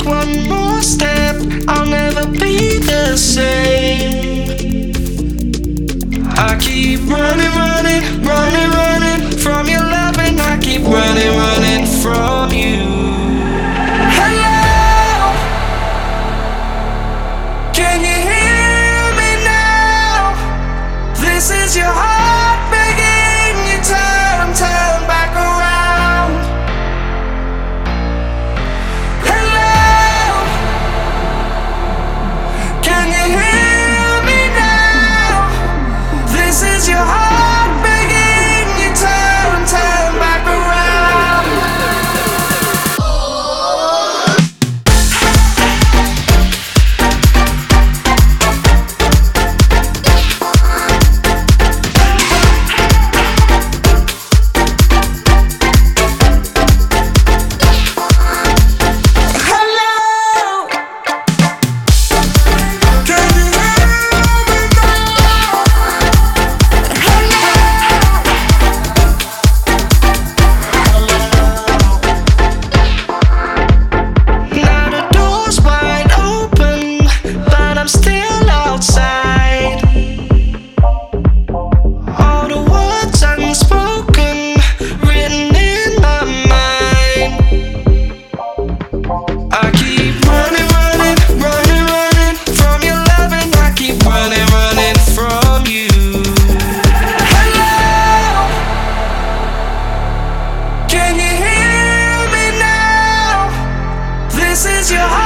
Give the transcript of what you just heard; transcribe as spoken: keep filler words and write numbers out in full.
take one more step, I'll never be the same. I keep running, running, running, running from your love, and I keep running, running from you. Hello, can you hear me now? This is your heart begging you turn, turn back around. Hello, can you hear me now? This is your heart begging you turn, turn back around. This is your heart.